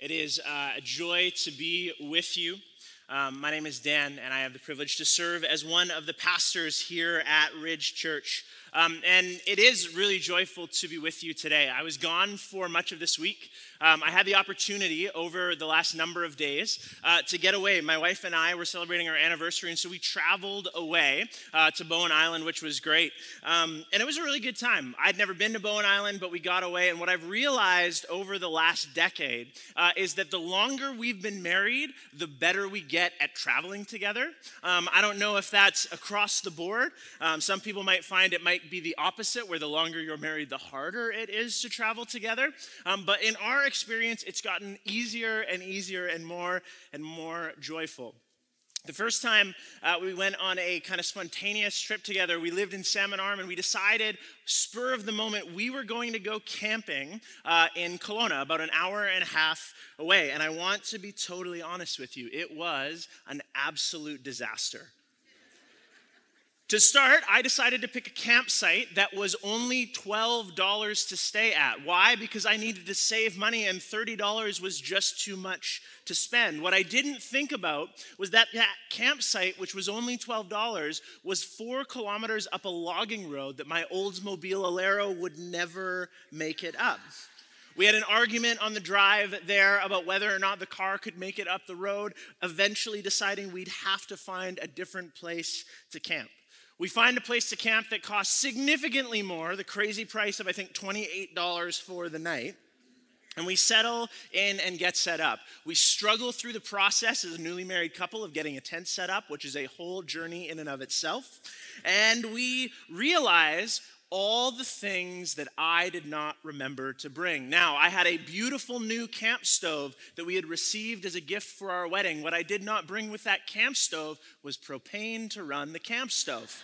It is a joy to be with you. My name is Dan, and I have the privilege to serve as one of the pastors here at Ridge Church. And it is really joyful to be with you today. I was gone for much of this week. I had the opportunity over the last number of days to get away. My wife and I were celebrating our anniversary, and so we traveled away to Bowen Island, which was great. And it was a really good time. I'd never been to Bowen Island, but we got away. And what I've realized over the last decade is that the longer we've been married, the better we get at traveling together. I don't know if that's across the board. Some people might find it might be the opposite, where the longer you're married, the harder it is to travel together. But in our experience, it's gotten easier and easier and more joyful. The first time we went on a kind of spontaneous trip together, we lived in Salmon Arm, and we decided, spur of the moment, we were going to go camping in Kelowna, about an hour and a half away. And I want to be totally honest with you, it was an absolute disaster. To start, I decided to pick a campsite that was only $12 to stay at. Why? Because I needed to save money, and $30 was just too much to spend. What I didn't think about was that campsite, which was only $12, was 4 kilometers up a logging road that my Oldsmobile Alero would never make it up. We had an argument on the drive there about whether or not the car could make it up the road, eventually deciding we'd have to find a different place to camp. We find a place to camp that costs significantly more, the crazy price of, I think, $28 for the night. And we settle in and get set up. We struggle through the process as a newly married couple of getting a tent set up, which is a whole journey in and of itself. And we realize all the things that I did not remember to bring. Now, I had a beautiful new camp stove that we had received as a gift for our wedding. What I did not bring with that camp stove was propane to run the camp stove.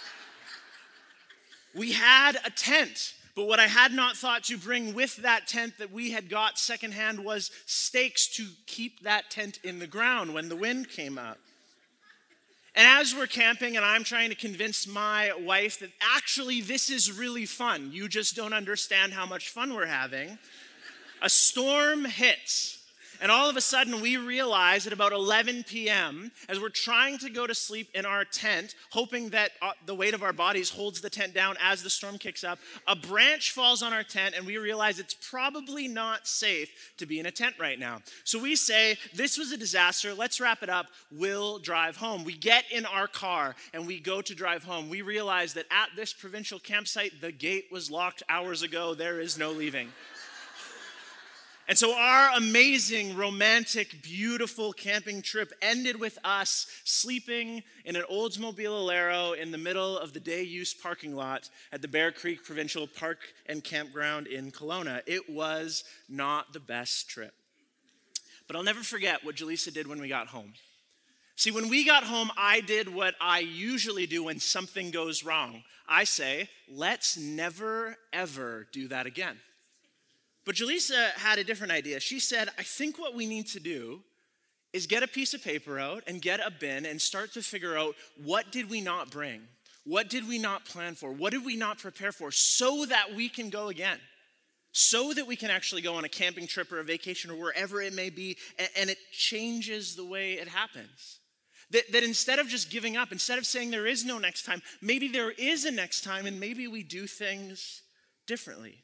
We had a tent, but what I had not thought to bring with that tent that we had got secondhand was stakes to keep that tent in the ground when the wind came up. And as we're camping and I'm trying to convince my wife that actually this is really fun, you just don't understand how much fun we're having, a storm hits. And all of a sudden we realize at about 11 p.m., as we're trying to go to sleep in our tent, hoping that the weight of our bodies holds the tent down as the storm kicks up, a branch falls on our tent and we realize it's probably not safe to be in a tent right now. So we say, this was a disaster, let's wrap it up, we'll drive home. We get in our car and we go to drive home. We realize that at this provincial campsite, the gate was locked hours ago, there is no leaving. And so our amazing, romantic, beautiful camping trip ended with us sleeping in an Oldsmobile Alero in the middle of the day-use parking lot at the Bear Creek Provincial Park and Campground in Kelowna. It was not the best trip. But I'll never forget what Jaleesa did when we got home. See, when we got home, I did what I usually do when something goes wrong. I say, let's never, ever do that again. But Jaleesa had a different idea. She said, I think what we need to do is get a piece of paper out and get a bin and start to figure out what did we not bring? What did we not plan for? What did we not prepare for so that we can go again? So that we can actually go on a camping trip or a vacation or wherever it may be, and it changes the way it happens. That instead of just giving up, instead of saying there is no next time, maybe there is a next time and maybe we do things differently.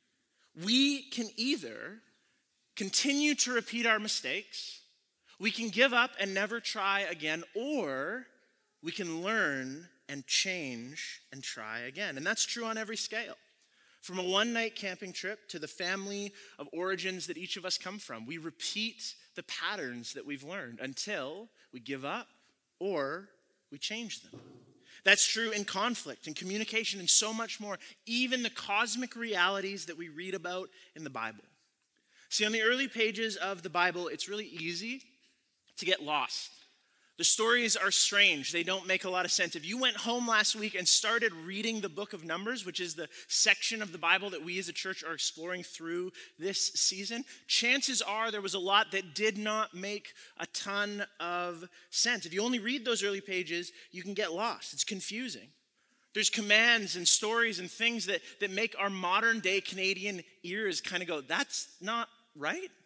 We can either continue to repeat our mistakes, we can give up and never try again, or we can learn and change and try again. And that's true on every scale. From a one-night camping trip to the family of origins that each of us come from, we repeat the patterns that we've learned until we give up or we change them. That's true in conflict, in communication, and so much more, even the cosmic realities that we read about in the Bible. See, on the early pages of the Bible, it's really easy to get lost. The stories are strange. They don't make a lot of sense. If you went home last week and started reading the book of Numbers, which is the section of the Bible that we as a church are exploring through this season, chances are there was a lot that did not make a ton of sense. If you only read those early pages, you can get lost. It's confusing. There's commands and stories and things that make our modern day Canadian ears kind of go, that's not right.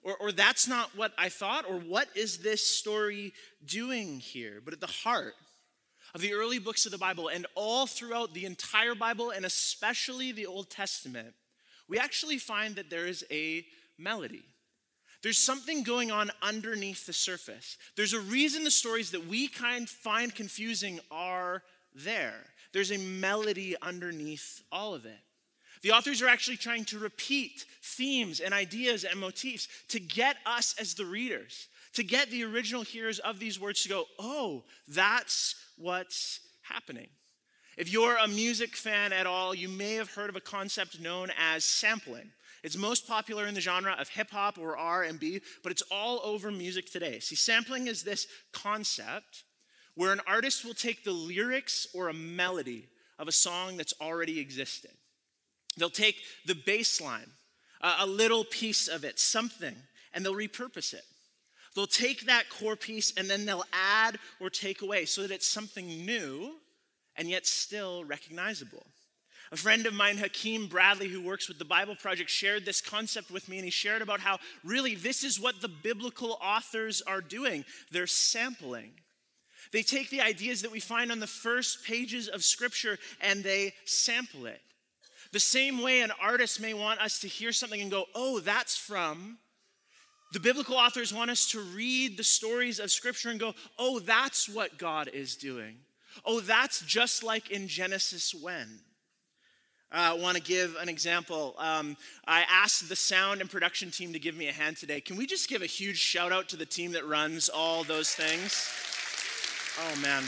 Or that's not what I thought, or what is this story doing here? But at the heart of the early books of the Bible and all throughout the entire Bible and especially the Old Testament, we actually find that there is a melody. There's something going on underneath the surface. There's a reason the stories that we find confusing are there. There's a melody underneath all of it. The authors are actually trying to repeat themes and ideas and motifs to get us as the readers, to get the original hearers of these words to go, oh, that's what's happening. If you're a music fan at all, you may have heard of a concept known as sampling. It's most popular in the genre of hip hop or R&B, but it's all over music today. See, sampling is this concept where an artist will take the lyrics or a melody of a song that's already existed. They'll take the bass line, a little piece of it, something, and they'll repurpose it. They'll take that core piece and then they'll add or take away so that it's something new and yet still recognizable. A friend of mine, Hakeem Bradley, who works with the Bible Project, shared this concept with me, and he shared about how really this is what the biblical authors are doing. They're sampling. They take the ideas that we find on the first pages of Scripture and they sample it. The same way an artist may want us to hear something and go, oh, that's from. The biblical authors want us to read the stories of Scripture and go, oh, that's what God is doing. Oh, that's just like in Genesis when. I want to give an example. I asked the sound and production team to give me a hand today. Can we just give a huge shout out to the team that runs all those things? Oh, man.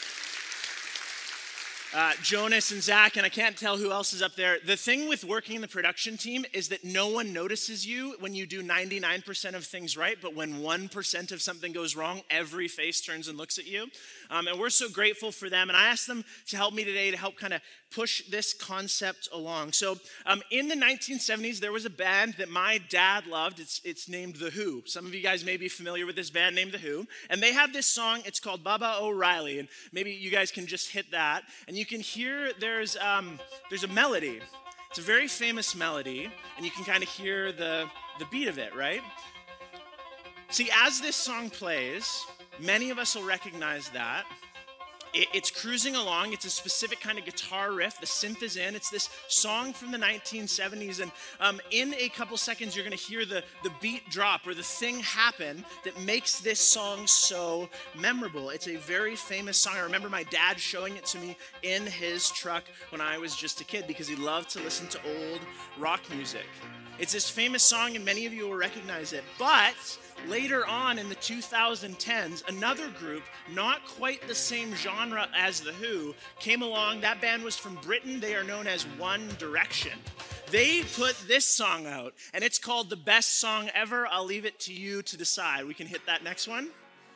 Jonas and Zach, and I can't tell who else is up there. The thing with working in the production team is that no one notices you when you do 99% of things right, but when 1% of something goes wrong, every face turns and looks at you. And we're so grateful for them. And I asked them to help me today to help kind of push this concept along. So in the 1970s, there was a band that my dad loved. It's named The Who. Some of you guys may be familiar with this band named The Who. And they have this song. It's called Baba O'Reilly. And maybe you guys can just hit that. And you can hear there's a melody. It's a very famous melody. And you can kind of hear the beat of it, right? See, as this song plays, many of us will recognize that. It's cruising along. It's a specific kind of guitar riff. The synth is in. It's this song from the 1970s. And in a couple seconds, you're going to hear the beat drop or the thing happen that makes this song so memorable. It's a very famous song. I remember my dad showing it to me in his truck when I was just a kid because he loved to listen to old rock music. It's this famous song, and many of you will recognize it. But later on in the 2010s, another group, not quite the same genre as The Who, came along. That band was from Britain. They are known as One Direction. They put this song out, and it's called The Best Song Ever. I'll leave it to you to decide. We can hit that next one.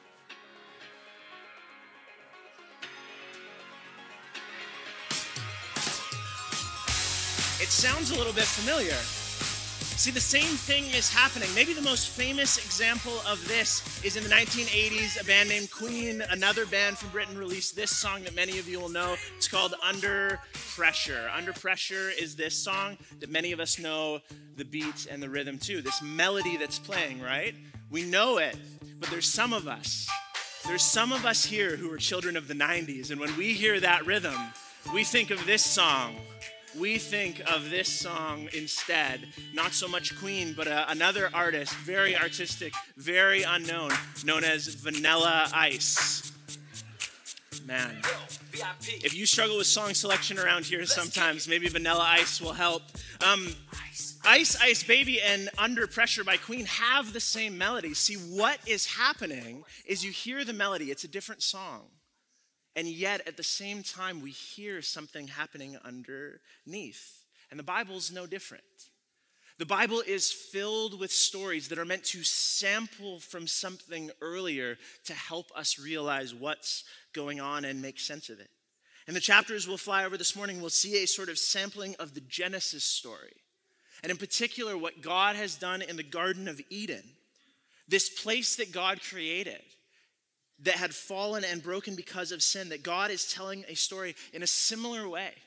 It sounds a little bit familiar. See, the same thing is happening. Maybe the most famous example of this is in the 1980s, a band named Queen, another band from Britain, released this song that many of you will know. It's called Under Pressure. Under Pressure is this song that many of us know the beat and the rhythm to, this melody that's playing, right? We know it, but there's some of us here who are children of the 90s, and when we hear that rhythm, we think of this song. We think of this song instead, not so much Queen, but another artist, very artistic, very unknown, known as Vanilla Ice. Man, if you struggle with song selection around here sometimes, maybe Vanilla Ice will help. Ice Ice Baby and Under Pressure by Queen have the same melody. See, what is happening is you hear the melody, it's a different song. And yet, at the same time, we hear something happening underneath. And the Bible's no different. The Bible is filled with stories that are meant to sample from something earlier to help us realize what's going on and make sense of it. In the chapters we'll fly over this morning, we'll see a sort of sampling of the Genesis story. And in particular, what God has done in the Garden of Eden, this place that God created, that had fallen and broken because of sin, that God is telling a story in a similar way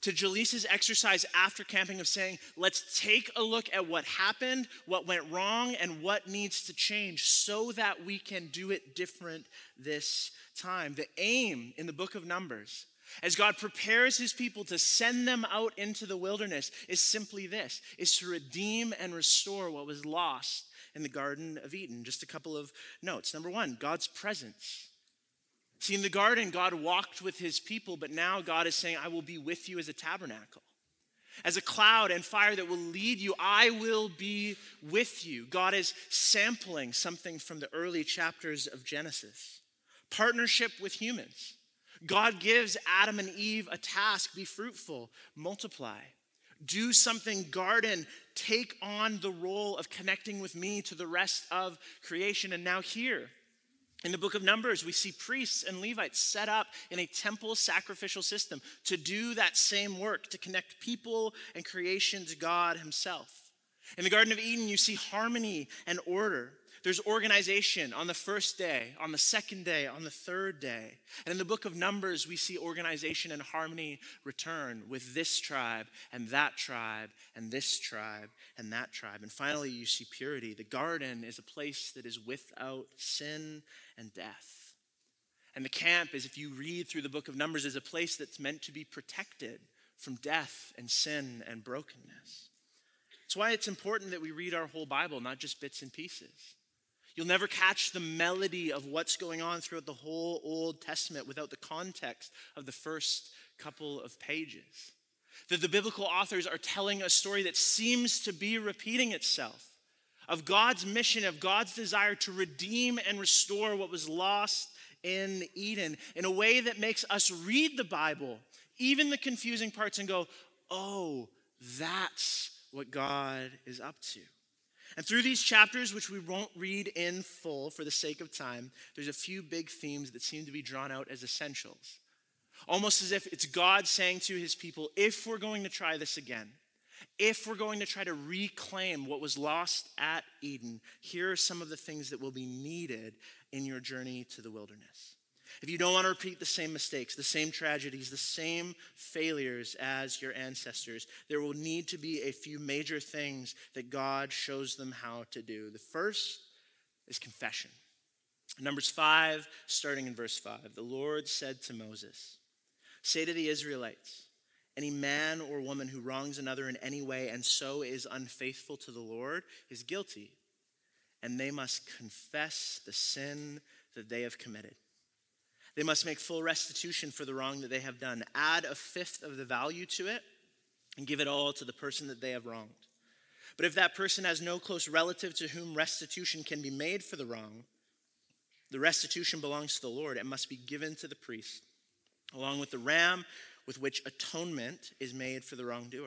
to Jaleesa's exercise after camping of saying, let's take a look at what happened, what went wrong, and what needs to change so that we can do it different this time. The aim in the book of Numbers, as God prepares his people to send them out into the wilderness, is simply this, is to redeem and restore what was lost in the Garden of Eden. Just a couple of notes. Number one, God's presence. See, in the garden, God walked with his people, but now God is saying, I will be with you as a tabernacle. As a cloud and fire that will lead you, I will be with you. God is sampling something from the early chapters of Genesis. Partnership with humans. God gives Adam and Eve a task: be fruitful, multiply, do something garden, take on the role of connecting with me to the rest of creation. And now here, in the book of Numbers, we see priests and Levites set up in a temple sacrificial system to do that same work, to connect people and creation to God himself. In the Garden of Eden, you see harmony and order. There's organization on the first day, on the second day, on the third day. And in the book of Numbers, we see organization and harmony return with this tribe and that tribe and this tribe and that tribe. And finally, you see purity. The garden is a place that is without sin and death. And the camp is, if you read through the book of Numbers, is a place that's meant to be protected from death and sin and brokenness. That's why it's important that we read our whole Bible, not just bits and pieces. You'll never catch the melody of what's going on throughout the whole Old Testament without the context of the first couple of pages. That the biblical authors are telling a story that seems to be repeating itself, of God's mission, of God's desire to redeem and restore what was lost in Eden in a way that makes us read the Bible, even the confusing parts, and go, oh, that's what God is up to. And through these chapters, which we won't read in full for the sake of time, there's a few big themes that seem to be drawn out as essentials. Almost as if it's God saying to his people, if we're going to try this again, if we're going to try to reclaim what was lost at Eden, here are some of the things that will be needed in your journey to the wilderness. If you don't want to repeat the same mistakes, the same tragedies, the same failures as your ancestors, there will need to be a few major things that God shows them how to do. The first is confession. Numbers 5, starting in verse 5, the Lord said to Moses, say to the Israelites, any man or woman who wrongs another in any way and so is unfaithful to the Lord is guilty, and they must confess the sin that they have committed. They must make full restitution for the wrong that they have done. Add a fifth of the value to it and give it all to the person that they have wronged. But if that person has no close relative to whom restitution can be made for the wrong, the restitution belongs to the Lord and must be given to the priest, along with the ram with which atonement is made for the wrongdoer.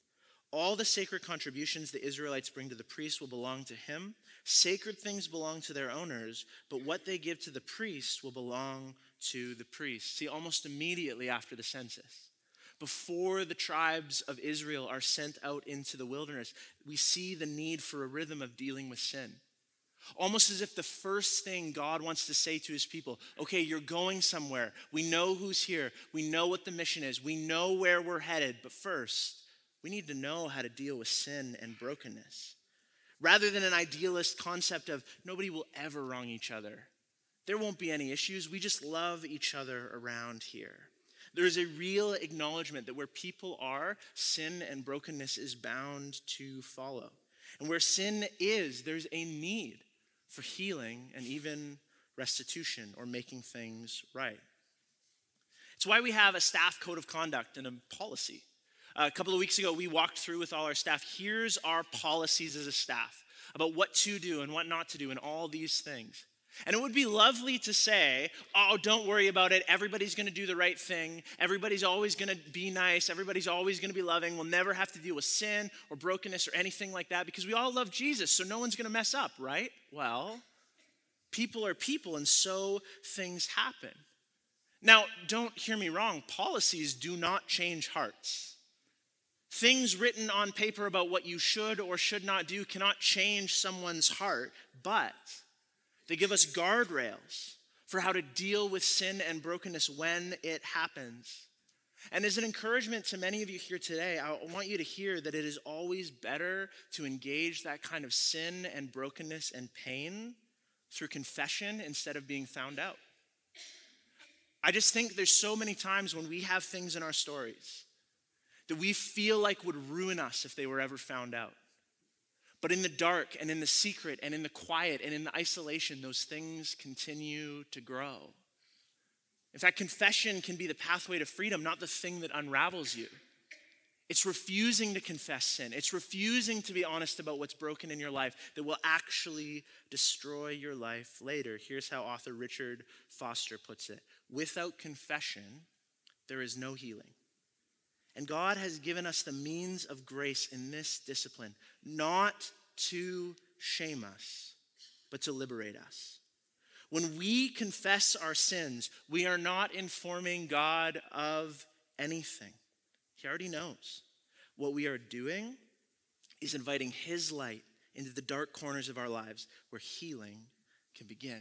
All the sacred contributions the Israelites bring to the priest will belong to him. Sacred things belong to their owners, but what they give to the priest will belong to the priest. See, almost immediately after the census, before the tribes of Israel are sent out into the wilderness, we see the need for a rhythm of dealing with sin. Almost as if the first thing God wants to say to his people, okay, you're going somewhere. We know who's here. We know what the mission is. We know where we're headed. But first, we need to know how to deal with sin and brokenness. Rather than an idealist concept of nobody will ever wrong each other. There won't be any issues. We just love each other around here. There is a real acknowledgement that where people are, sin and brokenness is bound to follow. And where sin is, there's a need for healing and even restitution or making things right. It's why we have a staff code of conduct and a policy. A couple of weeks ago, we walked through with all our staff. Here's our policies as a staff about what to do and what not to do and all these things. And it would be lovely to say, oh, don't worry about it. Everybody's going to do the right thing. Everybody's always going to be nice. Everybody's always going to be loving. We'll never have to deal with sin or brokenness or anything like that because we all love Jesus, so no one's going to mess up, right? Well, people are people, and so things happen. Now, don't hear me wrong. Policies do not change hearts. Things written on paper about what you should or should not do cannot change someone's heart, but they give us guardrails for how to deal with sin and brokenness when it happens. And as an encouragement to many of you here today, I want you to hear that it is always better to engage that kind of sin and brokenness and pain through confession instead of being found out. I just think there's so many times when we have things in our stories that we feel like would ruin us if they were ever found out. But in the dark and in the secret and in the quiet and in the isolation, those things continue to grow. In fact, confession can be the pathway to freedom, not the thing that unravels you. It's refusing to confess sin. It's refusing to be honest about what's broken in your life that will actually destroy your life later. Here's how author Richard Foster puts it. Without confession, there is no healing. And God has given us the means of grace in this discipline, not to shame us, but to liberate us. When we confess our sins, we are not informing God of anything. He already knows. What we are doing is inviting his light into the dark corners of our lives where healing can begin.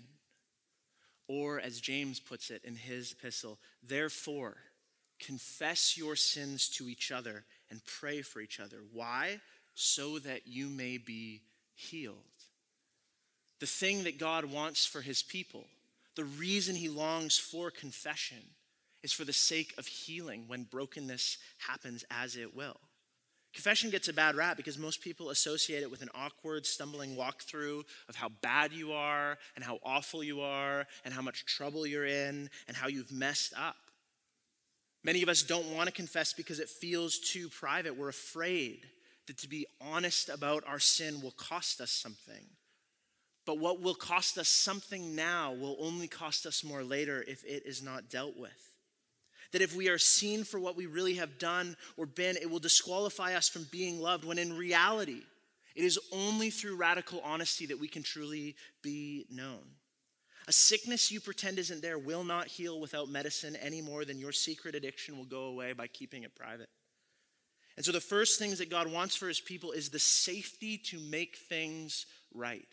Or as James puts it in his epistle, therefore, confess your sins to each other and pray for each other. Why? So that you may be healed. The thing that God wants for his people, the reason he longs for confession, is for the sake of healing when brokenness happens, as it will. Confession gets a bad rap because most people associate it with an awkward, stumbling walkthrough of how bad you are and how awful you are and how much trouble you're in and how you've messed up. Many of us don't want to confess because it feels too private. We're afraid that to be honest about our sin will cost us something. But what will cost us something now will only cost us more later if it is not dealt with. That if we are seen for what we really have done or been, it will disqualify us from being loved, when in reality, it is only through radical honesty that we can truly be known. A sickness you pretend isn't there will not heal without medicine any more than your secret addiction will go away by keeping it private. And so the first things that God wants for his people is the safety to make things right.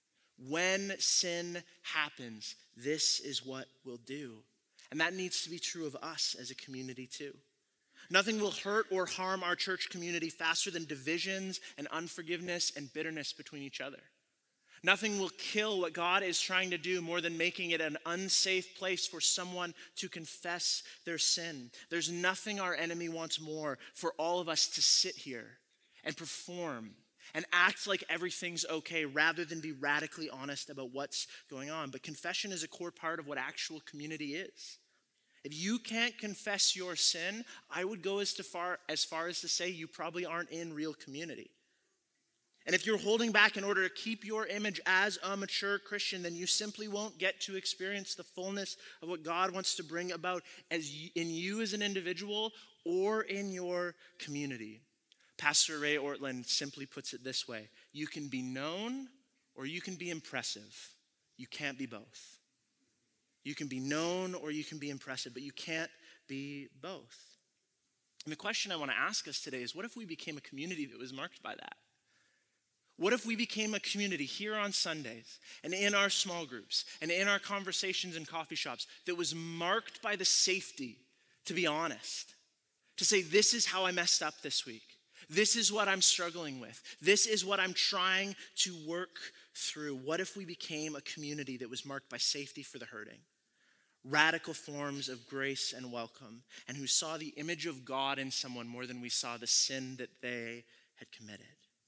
When sin happens, this is what we'll do. And that needs to be true of us as a community too. Nothing will hurt or harm our church community faster than divisions and unforgiveness and bitterness between each other. Nothing will kill what God is trying to do more than making it an unsafe place for someone to confess their sin. There's nothing our enemy wants more for all of us to sit here and perform and act like everything's okay rather than be radically honest about what's going on. But confession is a core part of what actual community is. If you can't confess your sin, I would go as far as to say you probably aren't in real community. And if you're holding back in order to keep your image as a mature Christian, then you simply won't get to experience the fullness of what God wants to bring about in you as an individual or in your community. Pastor Ray Ortland simply puts it this way: you can be known or you can be impressive. You can't be both. You can be known or you can be impressive, but you can't be both. And the question I want to ask us today is, what if we became a community that was marked by that? What if we became a community here on Sundays and in our small groups and in our conversations in coffee shops that was marked by the safety to be honest, to say, this is how I messed up this week. This is what I'm struggling with. This is what I'm trying to work through. What if we became a community that was marked by safety for the hurting, radical forms of grace and welcome, and who saw the image of God in someone more than we saw the sin that they had committed?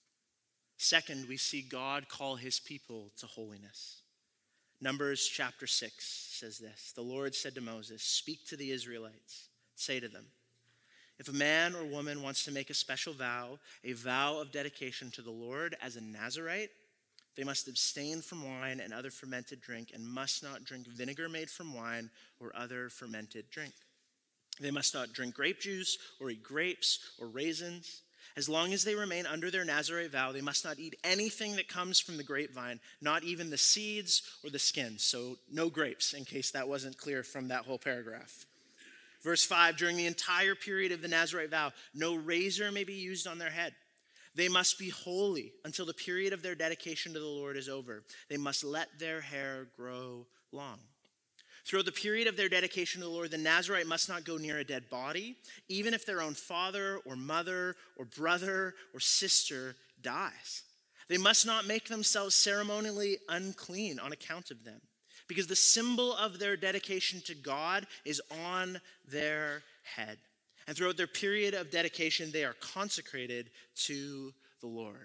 Second, we see God call his people to holiness. Numbers chapter 6 says this: the Lord said to Moses, "Speak to the Israelites, say to them, if a man or woman wants to make a special vow, a vow of dedication to the Lord as a Nazirite, they must abstain from wine and other fermented drink and must not drink vinegar made from wine or other fermented drink. They must not drink grape juice or eat grapes or raisins. As long as they remain under their Nazirite vow, they must not eat anything that comes from the grapevine, not even the seeds or the skins." So no grapes, in case that wasn't clear from that whole paragraph. Verse 5, during the entire period of the Nazirite vow, no razor may be used on their head. They must be holy until the period of their dedication to the Lord is over. They must let their hair grow long. Throughout the period of their dedication to the Lord, the Nazirite must not go near a dead body, even if their own father or mother or brother or sister dies. They must not make themselves ceremonially unclean on account of them, because the symbol of their dedication to God is on their head. And throughout their period of dedication, they are consecrated to the Lord.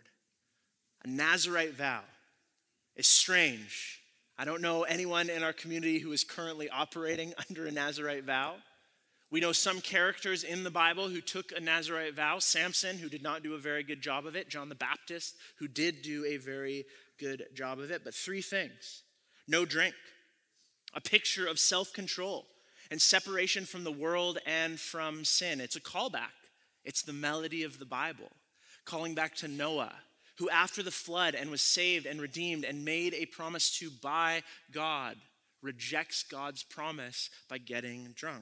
A Nazirite vow is strange. I don't know anyone in our community who is currently operating under a Nazirite vow. We know some characters in the Bible who took a Nazirite vow. Samson, who did not do a very good job of it. John the Baptist, who did do a very good job of it. But three things: no drink, a picture of self-control and separation from the world and from sin. It's a callback. It's the melody of the Bible, calling back to Noah, who after the flood and was saved and redeemed and made a promise to by God, rejects God's promise by getting drunk.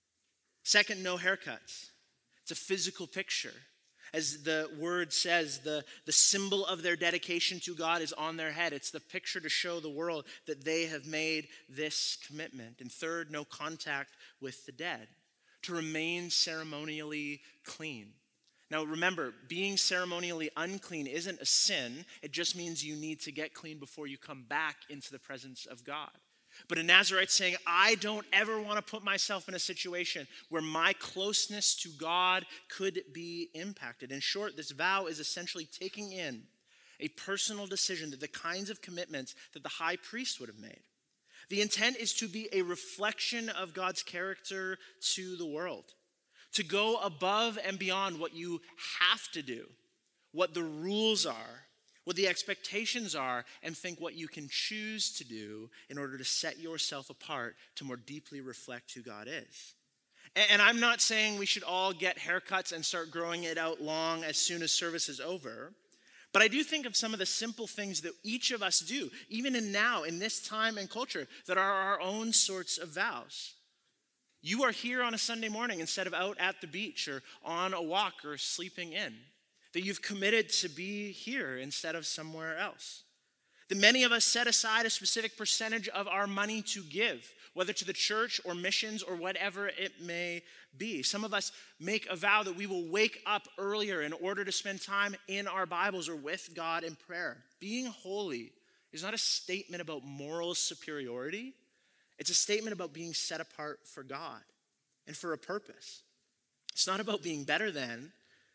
Second, no haircuts. It's a physical picture. As the word says, the symbol of their dedication to God is on their head. It's the picture to show the world that they have made this commitment. And third, no contact with the dead, to remain ceremonially clean. Now remember, being ceremonially unclean isn't a sin. It just means you need to get clean before you come back into the presence of God. But a Nazirite saying, I don't ever want to put myself in a situation where my closeness to God could be impacted. In short, this vow is essentially taking in a personal decision that the kinds of commitments that the high priest would have made. The intent is to be a reflection of God's character to the world, to go above and beyond what you have to do, what the rules are, what the expectations are, and think what you can choose to do in order to set yourself apart to more deeply reflect who God is. And I'm not saying we should all get haircuts and start growing it out long as soon as service is over, but I do think of some of the simple things that each of us do, even in this time and culture, that are our own sorts of vows. You are here on a Sunday morning instead of out at the beach or on a walk or sleeping in. That you've committed to be here instead of somewhere else. That many of us set aside a specific percentage of our money to give, whether to the church or missions or whatever it may be. Some of us make a vow that we will wake up earlier in order to spend time in our Bibles or with God in prayer. Being holy is not a statement about moral superiority. It's a statement about being set apart for God and for a purpose. It's not about being better than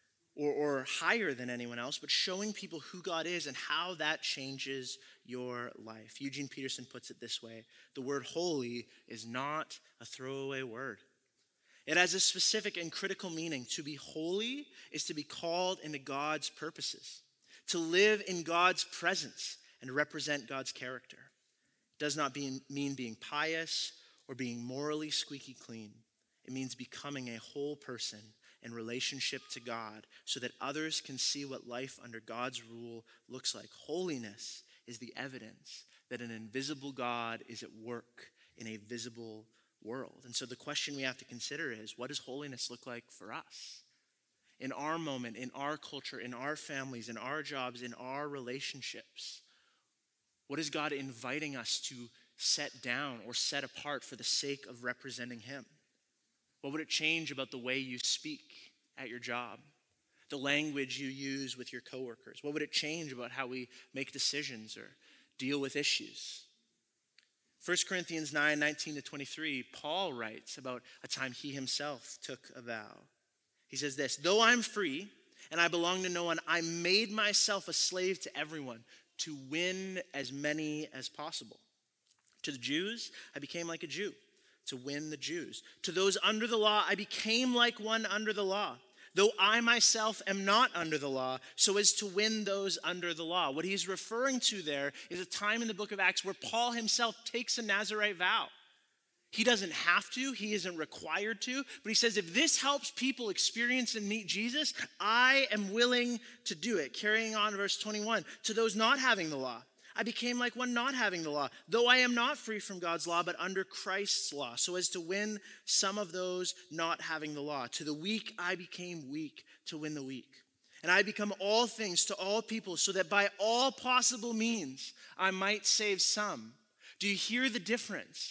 or higher than anyone else, but showing people who God is and how that changes your life. Eugene Peterson puts it this way: the word holy is not a throwaway word. It has a specific and critical meaning. To be holy is to be called into God's purposes, to live in God's presence and represent God's character. It does not mean being pious or being morally squeaky clean. It means becoming a whole person in relationship to God so that others can see what life under God's rule looks like. Holiness is the evidence that an invisible God is at work in a visible world. And so the question we have to consider is, what does holiness look like for us? In our moment, in our culture, in our families, in our jobs, in our relationships. What is God inviting us to set down or set apart for the sake of representing him? What would it change about the way you speak at your job? The language you use with your coworkers? What would it change about how we make decisions or deal with issues? 1 Corinthians 9:19-23, Paul writes about a time he himself took a vow. He says this: though I'm free and I belong to no one, I made myself a slave to everyone to win as many as possible. To the Jews, I became like a Jew to win the Jews. To those under the law, I became like one under the law, though I myself am not under the law, so as to win those under the law. What he's referring to there is a time in the book of Acts where Paul himself takes a Nazirite vow. He doesn't have to, he isn't required to, but he says, if this helps people experience and meet Jesus, I am willing to do it. Carrying on verse 21, to those not having the law, I became like one not having the law, though I am not free from God's law, but under Christ's law, so as to win some of those not having the law. To the weak, I became weak to win the weak. And I become all things to all people, so that by all possible means I might save some. Do you hear the difference?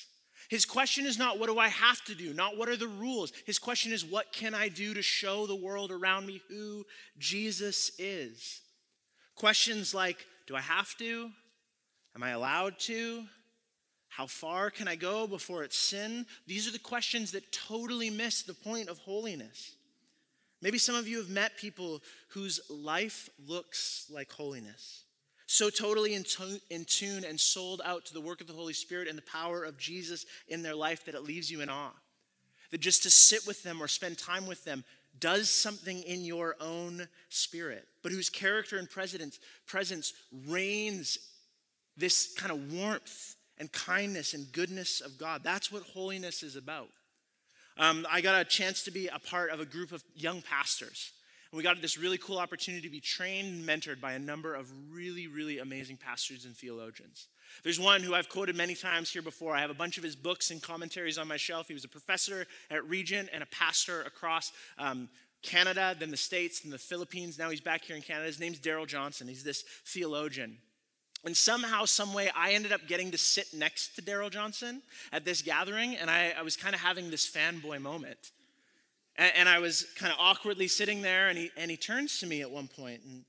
His question is not, what do I have to do? Not what are the rules? His question is, what can I do to show the world around me who Jesus is? Questions like, do I have to? Am I allowed to? How far can I go before it's sin? These are the questions that totally miss the point of holiness. Maybe some of you have met people whose life looks like holiness. So totally in tune and sold out to the work of the Holy Spirit and the power of Jesus in their life that it leaves you in awe. That just to sit with them or spend time with them does something in your own spirit. But whose character and presence reigns this kind of warmth and kindness and goodness of God. That's what holiness is about. I got a chance to be a part of a group of young pastors. And we got this really cool opportunity to be trained and mentored by a number of really, really amazing pastors and theologians. There's one who I've quoted many times here before. I have a bunch of his books and commentaries on my shelf. He was a professor at Regent and a pastor across Canada, then the States, then the Philippines. Now he's back here in Canada. His name's Darrell Johnson. He's this theologian. And somehow, some way, I ended up getting to sit next to Darrell Johnson at this gathering, and I was kind of having this fanboy moment. And I was kind of awkwardly sitting there, and he turns to me at one point, and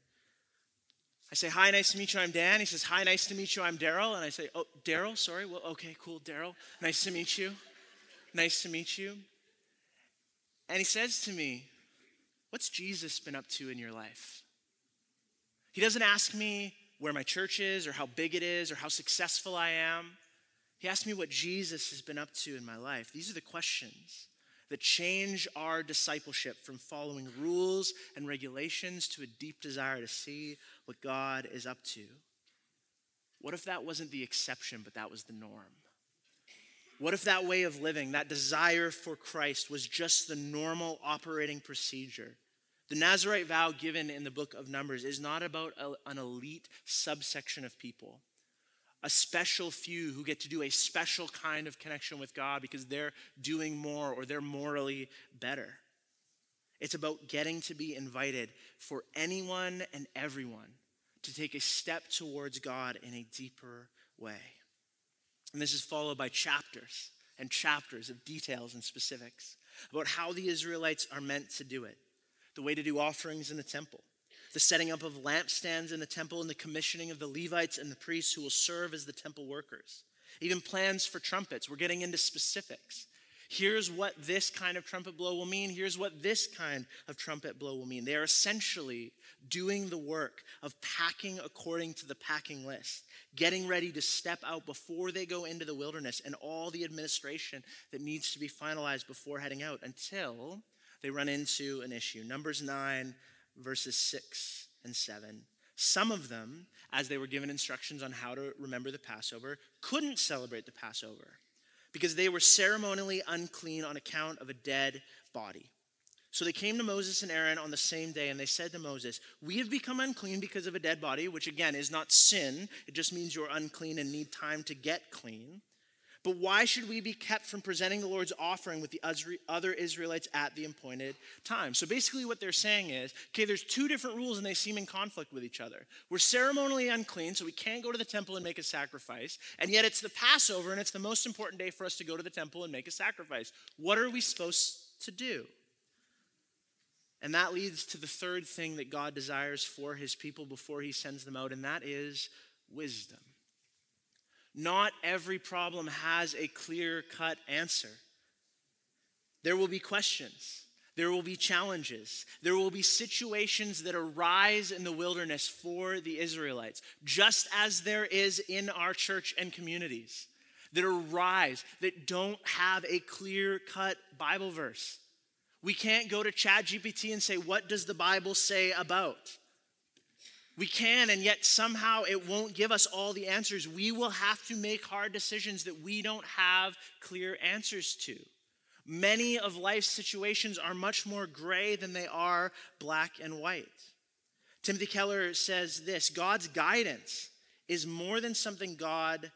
I say, "Hi, nice to meet you, I'm Dan." He says, "Hi, nice to meet you, I'm Darrell." And I say, "Oh, Darrell, sorry, well, okay, cool, Darrell. Nice to meet you. Nice to meet you." And he says to me, "What's Jesus been up to in your life?" He doesn't ask me where my church is or how big it is or how successful I am. He asked me what Jesus has been up to in my life. These are the questions that change our discipleship from following rules and regulations to a deep desire to see what God is up to. What if that wasn't the exception, but that was the norm? What if that way of living, that desire for Christ, was just the normal operating procedure? The Nazirite vow given in the book of Numbers is not about an elite subsection of people, a special few who get to do a special kind of connection with God because they're doing more or they're morally better. It's about getting to be invited for anyone and everyone to take a step towards God in a deeper way. And this is followed by chapters and chapters of details and specifics about how the Israelites are meant to do it. The way to do offerings in the temple, the setting up of lampstands in the temple, and the commissioning of the Levites and the priests who will serve as the temple workers. Even plans for trumpets. We're getting into specifics. Here's what this kind of trumpet blow will mean. Here's what this kind of trumpet blow will mean. They are essentially doing the work of packing according to the packing list, getting ready to step out before they go into the wilderness and all the administration that needs to be finalized before heading out until they run into an issue. Numbers 9, verses 6 and 7. Some of them, as they were given instructions on how to remember the Passover, couldn't celebrate the Passover because they were ceremonially unclean on account of a dead body. So they came to Moses and Aaron on the same day, and they said to Moses, "We have become unclean because of a dead body," which again is not sin. It just means you're unclean and need time to get clean. "But why should we be kept from presenting the Lord's offering with the other Israelites at the appointed time?" So basically what they're saying is, okay, there's two different rules and they seem in conflict with each other. We're ceremonially unclean, so we can't go to the temple and make a sacrifice. And yet it's the Passover and it's the most important day for us to go to the temple and make a sacrifice. What are we supposed to do? And that leads to the third thing that God desires for his people before he sends them out, and that is wisdom. Not every problem has a clear-cut answer. There will be questions. There will be challenges. There will be situations that arise in the wilderness for the Israelites, just as there is in our church and communities, that arise, that don't have a clear-cut Bible verse. We can't go to ChatGPT and say, "What does the Bible say about?" We can, and yet somehow it won't give us all the answers. We will have to make hard decisions that we don't have clear answers to. Many of life's situations are much more gray than they are black and white. Timothy Keller says this: God's guidance is more something God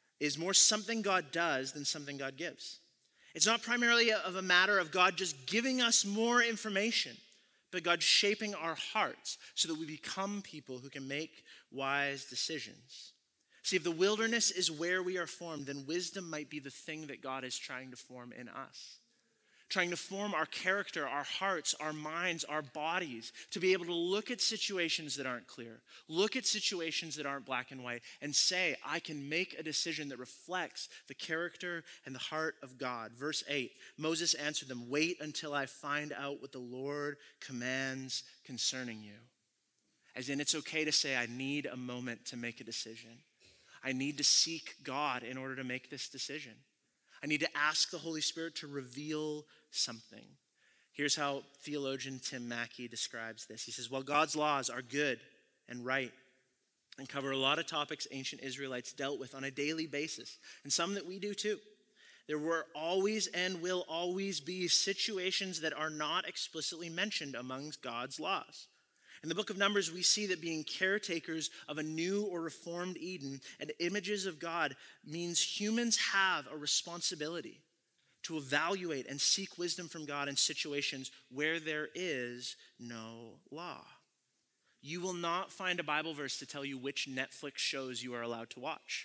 does than something God gives. It's not primarily of a matter of God just giving us more information, but God shaping our hearts so that we become people who can make wise decisions. See, if the wilderness is where we are formed, then wisdom might be the thing that God is trying to form in us. Trying to form our character, our hearts, our minds, our bodies, to be able to look at situations that aren't clear, look at situations that aren't black and white, and say, I can make a decision that reflects the character and the heart of God. Verse 8, Moses answered them, wait until I find out what the Lord commands concerning you. As in, it's okay to say, I need a moment to make a decision. I need to seek God in order to make this decision. I need to ask the Holy Spirit to reveal something. Here's how theologian Tim Mackey describes this. He says, while God's laws are good and right and cover a lot of topics ancient Israelites dealt with on a daily basis, and some that we do too, there were always and will always be situations that are not explicitly mentioned among God's laws. In the book of Numbers, we see that being caretakers of a new or reformed Eden and images of God means humans have a responsibility to evaluate and seek wisdom from God in situations where there is no law. You will not find a Bible verse to tell you which Netflix shows you are allowed to watch.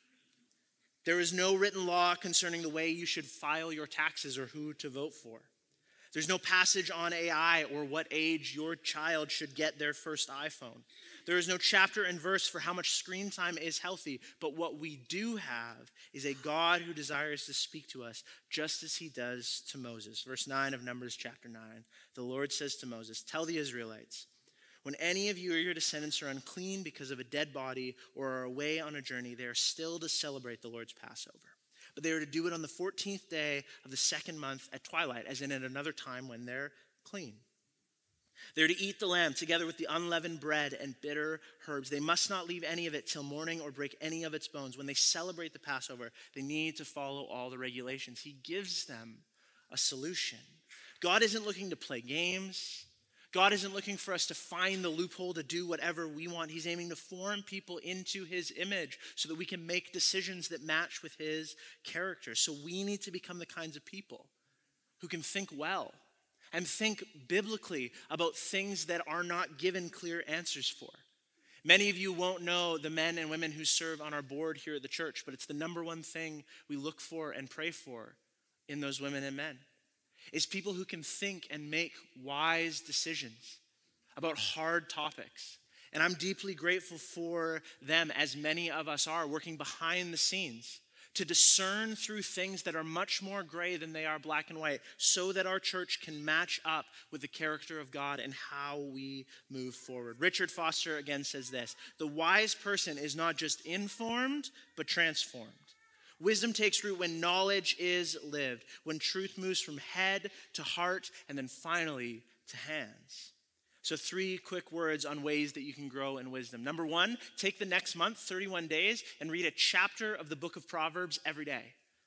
There is no written law concerning the way you should file your taxes or who to vote for. There's no passage on AI or what age your child should get their first iPhone. There is no chapter and verse for how much screen time is healthy. But what we do have is a God who desires to speak to us just as he does to Moses. Verse 9 of Numbers chapter 9. The Lord says to Moses, tell the Israelites, when any of you or your descendants are unclean because of a dead body or are away on a journey, they are still to celebrate the Lord's Passover. But they are to do it on the 14th day of the second month at twilight, as in at another time when they're clean. They're to eat the lamb together with the unleavened bread and bitter herbs. They must not leave any of it till morning or break any of its bones. When they celebrate the Passover, they need to follow all the regulations. He gives them a solution. God isn't looking to play games. God isn't looking for us to find the loophole to do whatever we want. He's aiming to form people into his image so that we can make decisions that match with his character. So we need to become the kinds of people who can think well and think biblically about things that are not given clear answers for. Many of you won't know the men and women who serve on our board here at the church, but it's the number one thing we look for and pray for in those women and men. Is people who can think and make wise decisions about hard topics. And I'm deeply grateful for them, as many of us are, working behind the scenes to discern through things that are much more gray than they are black and white, so that our church can match up with the character of God and how we move forward. Richard Foster again says this, the wise person is not just informed, but transformed. Wisdom takes root when knowledge is lived, when truth moves from head to heart, and then finally to hands. So 3 quick words on ways that you can grow in wisdom. Number 1, take the next month, 31 days, and read a chapter of the book of Proverbs every day.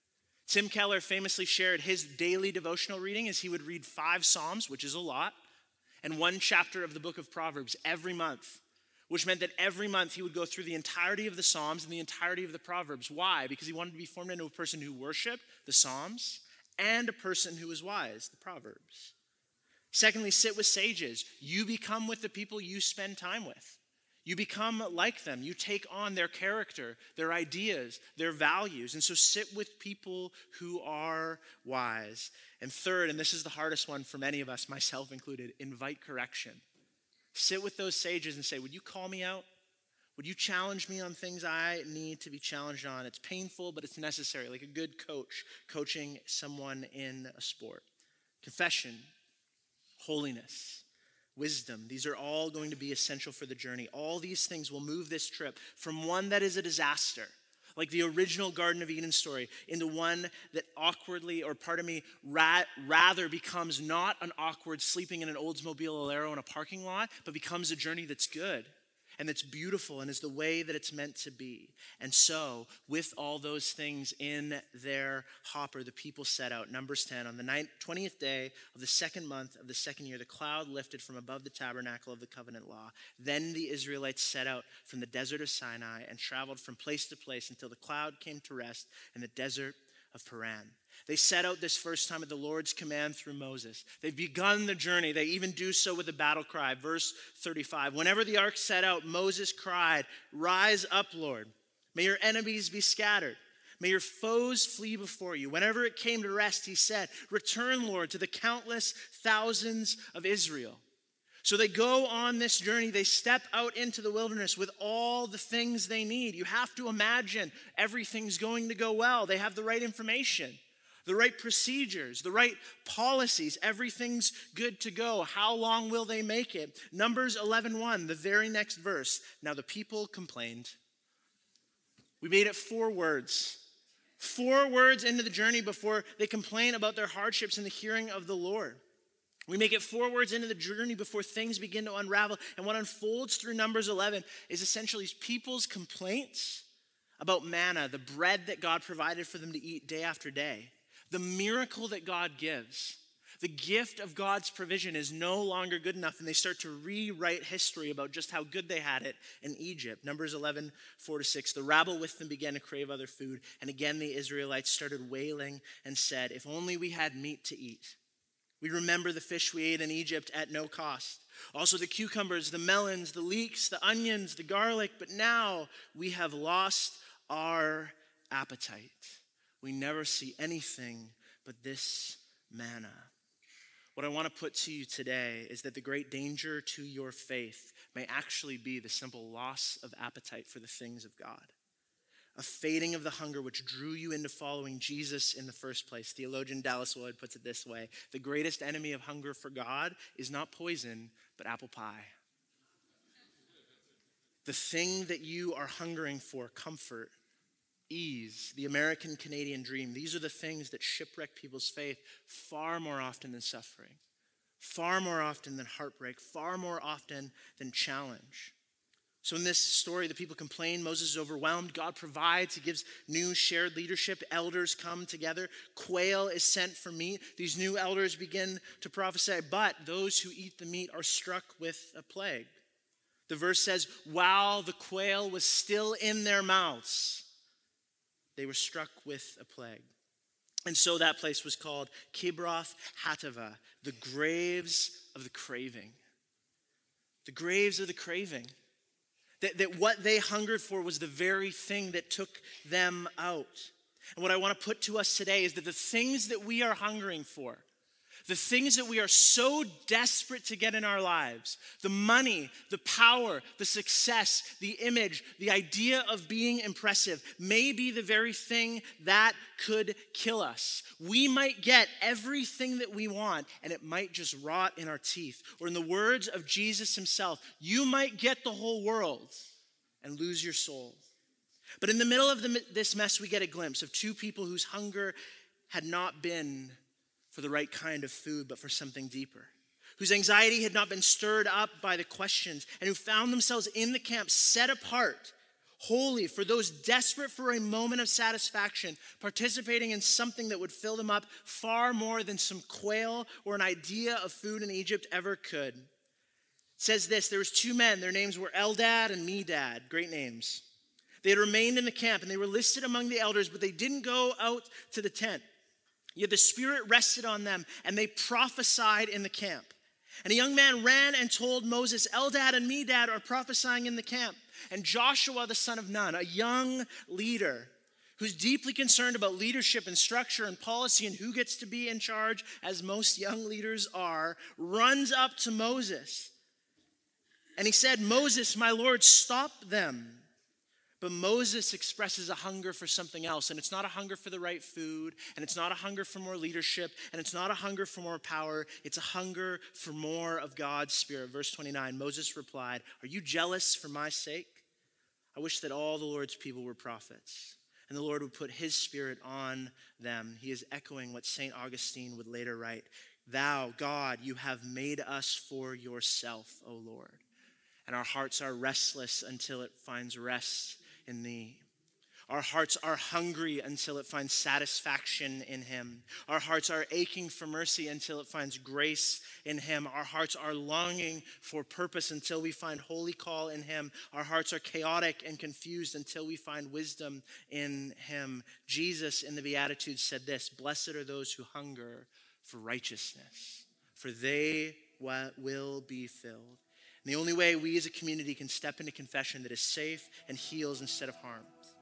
Tim Keller famously shared his daily devotional reading as he would read 5 Psalms, which is a lot, and 1 chapter of the book of Proverbs every month, which meant that every month he would go through the entirety of the Psalms and the entirety of the Proverbs. Why? Because he wanted to be formed into a person who worshiped the Psalms and a person who was wise, the Proverbs. Secondly, sit with sages. You become with the people you spend time with. You become like them. You take on their character, their ideas, their values. And so sit with people who are wise. And third, and this is the hardest one for many of us, myself included, invite correction. Sit with those sages and say, would you call me out? Would you challenge me on things I need to be challenged on? It's painful, but it's necessary, like a good coach coaching someone in a sport. Confession, holiness, wisdom. These are all going to be essential for the journey. All these things will move this trip from one that is a disaster, like the original Garden of Eden story, into one that rather becomes not an awkward sleeping in an Oldsmobile Alero in a parking lot, but becomes a journey that's good and that's beautiful and is the way that it's meant to be. And so, with all those things in their hopper, the people set out. Numbers 10, on the 20th day of the second month of the second year, the cloud lifted from above the tabernacle of the covenant law. Then the Israelites set out from the desert of Sinai and traveled from place to place until the cloud came to rest in the desert of Paran. They set out this first time at the Lord's command through Moses. They've begun the journey. They even do so with a battle cry. Verse 35, whenever the ark set out, Moses cried, rise up, Lord. May your enemies be scattered. May your foes flee before you. Whenever it came to rest, he said, return, Lord, to the countless thousands of Israel. So they go on this journey. They step out into the wilderness with all the things they need. You have to imagine everything's going to go well. They have the right information, the right procedures, the right policies. Everything's good to go. How long will they make it? Numbers 11:1, the very next verse. Now the people complained. We made it 4 words. 4 words into the journey before they complain about their hardships in the hearing of the Lord. We make it 4 words into the journey before things begin to unravel. And what unfolds through Numbers 11 is essentially people's complaints about manna, the bread that God provided for them to eat day after day. The miracle that God gives. The gift of God's provision is no longer good enough, and they start to rewrite history about just how good they had it in Egypt. Numbers 11:4-6. The rabble with them began to crave other food, and again the Israelites started wailing and said, if only we had meat to eat. We remember the fish we ate in Egypt at no cost. Also the cucumbers, the melons, the leeks, the onions, the garlic, but now we have lost our appetite. We never see anything but this manna. What I want to put to you today is that the great danger to your faith may actually be the simple loss of appetite for the things of God. A fading of the hunger which drew you into following Jesus in the first place. Theologian Dallas Willard puts it this way: the greatest enemy of hunger for God is not poison, but apple pie. The thing that you are hungering for, comfort, ease, the American Canadian dream, these are the things that shipwreck people's faith far more often than suffering, far more often than heartbreak, far more often than challenge. So in this story, the people complain. Moses is overwhelmed. God provides. He gives new shared leadership. Elders come together. Quail is sent for meat. These new elders begin to prophesy, but those who eat the meat are struck with a plague. The verse says, while the quail was still in their mouths, they were struck with a plague. And so that place was called Kibroth Hattaavah, the graves of the craving. The graves of the craving. That what they hungered for was the very thing that took them out. And what I want to put to us today is that the things that we are hungering for, the things that we are so desperate to get in our lives, the money, the power, the success, the image, the idea of being impressive, may be the very thing that could kill us. We might get everything that we want, and it might just rot in our teeth. Or in the words of Jesus himself, you might get the whole world and lose your soul. But in the middle of this mess, we get a glimpse of 2 people whose hunger had not been for the right kind of food, but for something deeper, whose anxiety had not been stirred up by the questions, and who found themselves in the camp set apart, holy, for those desperate for a moment of satisfaction, participating in something that would fill them up far more than some quail or an idea of food in Egypt ever could. It says this: there was 2 men, their names were Eldad and Medad, great names. They had remained in the camp, and they were listed among the elders, but they didn't go out to the tent. Yet the Spirit rested on them, and they prophesied in the camp. And a young man ran and told Moses, Eldad and Medad are prophesying in the camp. And Joshua, the son of Nun, a young leader who's deeply concerned about leadership and structure and policy and who gets to be in charge, as most young leaders are, runs up to Moses. And he said, Moses, my Lord, stop them. But Moses expresses a hunger for something else, and it's not a hunger for the right food, and it's not a hunger for more leadership, and it's not a hunger for more power. It's a hunger for more of God's Spirit. Verse 29, Moses replied, are you jealous for my sake? I wish that all the Lord's people were prophets, and the Lord would put his Spirit on them. He is echoing what St. Augustine would later write, thou, God, you have made us for yourself, O Lord, and our hearts are restless until it finds rest in thee. Our hearts are hungry until it finds satisfaction in him. Our hearts are aching for mercy until it finds grace in him. Our hearts are longing for purpose until we find holy call in him. Our hearts are chaotic and confused until we find wisdom in him. Jesus in the Beatitudes said this, blessed are those who hunger for righteousness, for they will be filled. And the only way we as a community can step into confession that is safe and heals instead of harms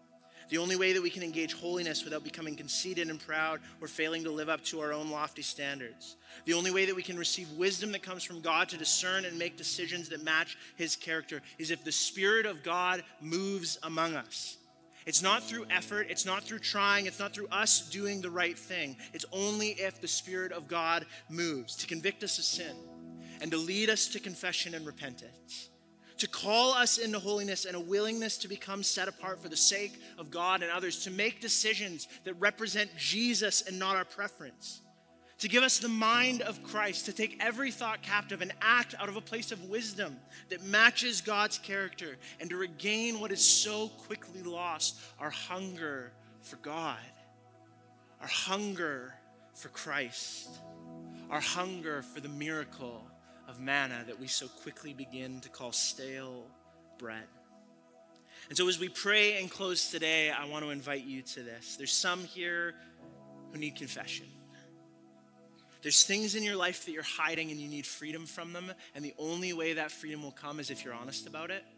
The only way that we can engage holiness without becoming conceited and proud or failing to live up to our own lofty standards. The only way that we can receive wisdom that comes from God to discern and make decisions that match his character is if the Spirit of God moves among us. It's not through effort, it's not through trying, it's not through us doing the right thing. It's only if the Spirit of God moves to convict us of sin and to lead us to confession and repentance, to call us into holiness and a willingness to become set apart for the sake of God and others, to make decisions that represent Jesus and not our preference, to give us the mind of Christ, to take every thought captive and act out of a place of wisdom that matches God's character, and to regain what is so quickly lost, our hunger for God, our hunger for Christ, our hunger for the miracle of manna that we so quickly begin to call stale bread. And so as we pray and close today, I want to invite you to this. There's some here who need confession. There's things in your life that you're hiding and you need freedom from them, and the only way that freedom will come is if you're honest about it.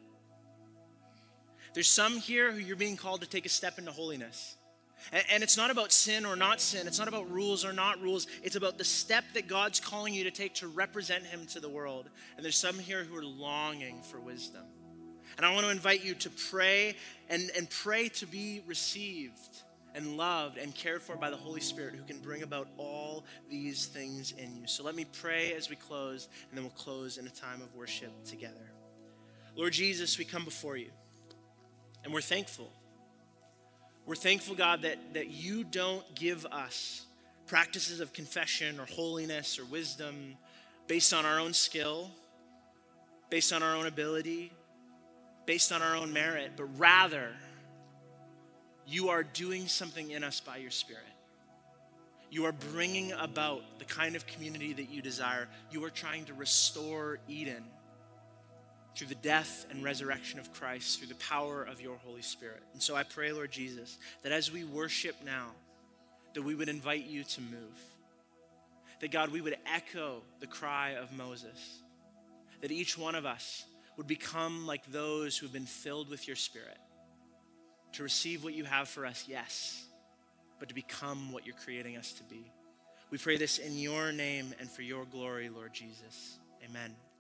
There's some here who you're being called to take a step into holiness. And it's not about sin or not sin. It's not about rules or not rules. It's about the step that God's calling you to take to represent him to the world. And there's some here who are longing for wisdom. And I want to invite you to pray and pray to be received and loved and cared for by the Holy Spirit, who can bring about all these things in you. So let me pray as we close, and then we'll close in a time of worship together. Lord Jesus, we come before you, and we're thankful. We're thankful, God, that you don't give us practices of confession or holiness or wisdom based on our own skill, based on our own ability, based on our own merit, but rather you are doing something in us by your Spirit. You are bringing about the kind of community that you desire. You are trying to restore Eden through the death and resurrection of Christ, through the power of your Holy Spirit. And so I pray, Lord Jesus, that as we worship now, that we would invite you to move. That, God, we would echo the cry of Moses. That each one of us would become like those who have been filled with your Spirit, to receive what you have for us, yes, but to become what you're creating us to be. We pray this in your name and for your glory, Lord Jesus. Amen.